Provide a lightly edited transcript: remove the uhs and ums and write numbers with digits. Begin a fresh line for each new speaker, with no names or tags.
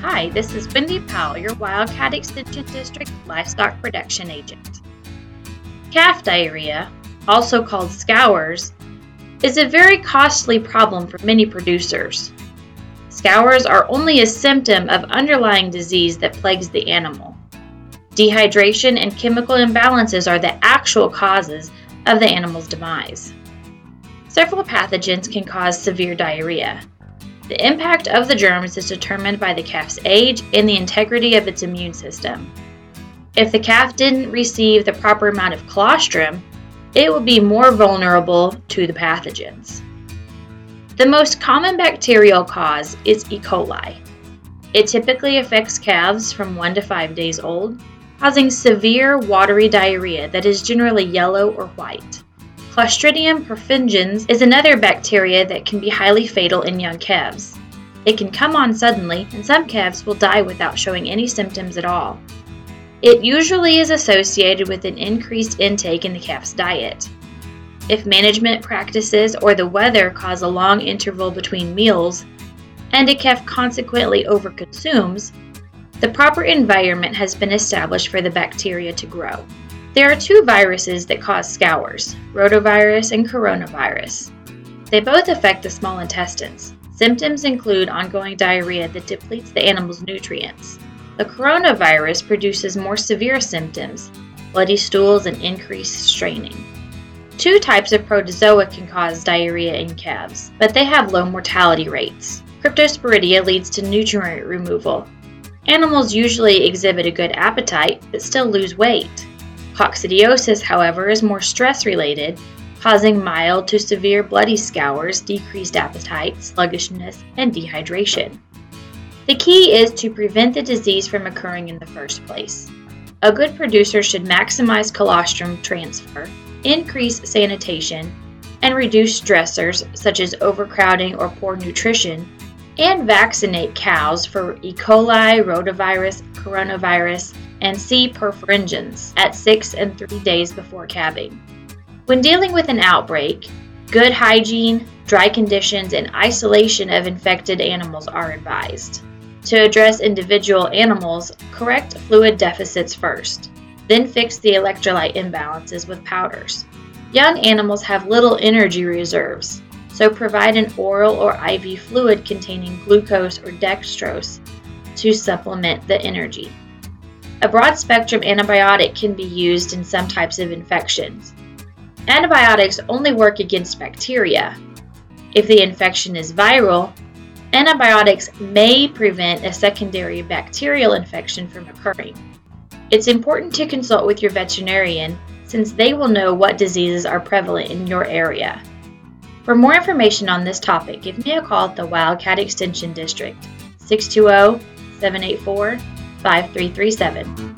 Hi, this is Wendy Powell, your Wildcat Extension District Livestock Production Agent. Calf diarrhea, also called scours, is a very costly problem for many producers. Scours are only a symptom of underlying disease that plagues the animal. Dehydration and chemical imbalances are the actual causes of the animal's demise. Several pathogens can cause severe diarrhea. The impact of the germs is determined by the calf's age and the integrity of its immune system. If the calf didn't receive the proper amount of colostrum, it will be more vulnerable to the pathogens. The most common bacterial cause is E. coli. It typically affects calves from 1 to 5 days old, causing severe watery diarrhea that is generally yellow or white. Clostridium perfringens is another bacteria that can be highly fatal in young calves. It can come on suddenly, and some calves will die without showing any symptoms at all. It usually is associated with an increased intake in the calf's diet. If management practices or the weather cause a long interval between meals, and a calf consequently overconsumes, the proper environment has been established for the bacteria to grow. There are 2 viruses that cause scours, rotavirus and coronavirus. They both affect the small intestines. Symptoms include ongoing diarrhea that depletes the animal's nutrients. The coronavirus produces more severe symptoms, bloody stools and increased straining. 2 types of protozoa can cause diarrhea in calves, but they have low mortality rates. Cryptosporidia leads to nutrient removal. Animals usually exhibit a good appetite, but still lose weight. Coccidiosis, however, is more stress-related, causing mild to severe bloody scours, decreased appetite, sluggishness, and dehydration. The key is to prevent the disease from occurring in the first place. A good producer should maximize colostrum transfer, increase sanitation, and reduce stressors such as overcrowding or poor nutrition, and vaccinate cows for E. coli, rotavirus, coronavirus, and C. perfringens at 6 and 3 days before calving. When dealing with an outbreak, good hygiene, dry conditions, and isolation of infected animals are advised. To address individual animals, correct fluid deficits first, then fix the electrolyte imbalances with powders. Young animals have little energy reserves, so provide an oral or IV fluid containing glucose or dextrose to supplement the energy. A broad-spectrum antibiotic can be used in some types of infections. Antibiotics only work against bacteria. If the infection is viral, antibiotics may prevent a secondary bacterial infection from occurring. It's important to consult with your veterinarian since they will know what diseases are prevalent in your area. For more information on this topic, give me a call at the Wildcat Extension District, 620-784-5337.